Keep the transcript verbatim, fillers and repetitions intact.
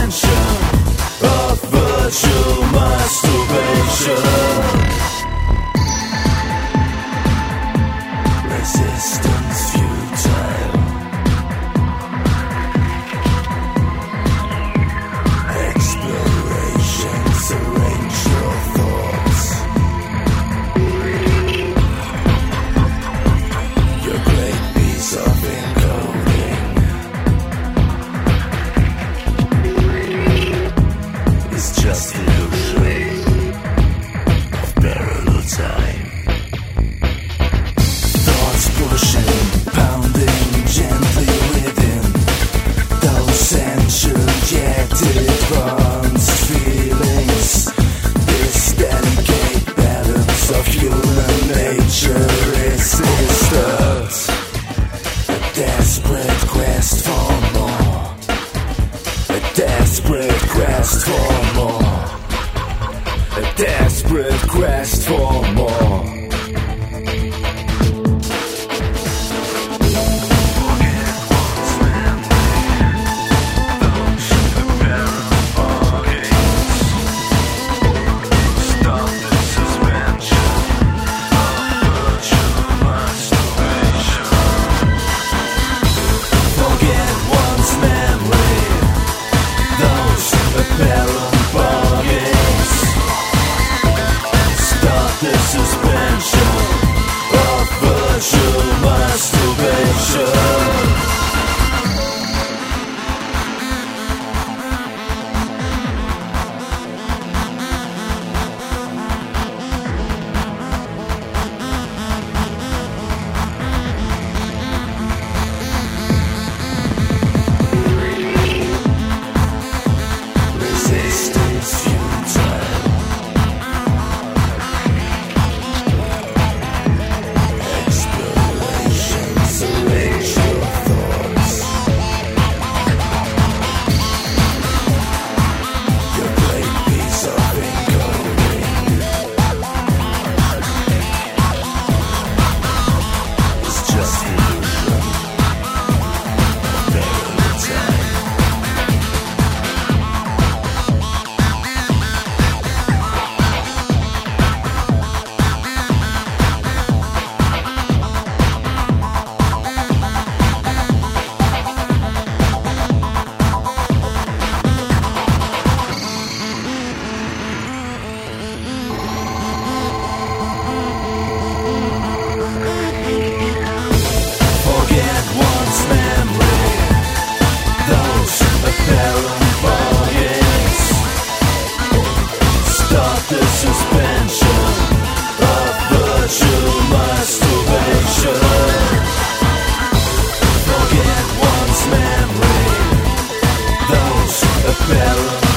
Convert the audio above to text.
suspension of virtual masturbation. Resistance futile. Explorations arrange your thoughts. Your great piece of encoding is just illusion of parallel time. Thoughts pushing, pounding gently within those sensual yet advanced feelings. This delicate balance of human nature is disturbed. A desperate quest for more. A desperate quest for more. A desperate quest for more. Forget one's memory, those apparent bargains. Stop the suspension of virtual masturbation. Resistance futile. Explorations arrange your thoughts. Your great piece of encoding is just illusion of parallel time. Forget one's memory, those apparent bargains. Stop the suspension of virtual masturbation. Forget one's memory, those apparent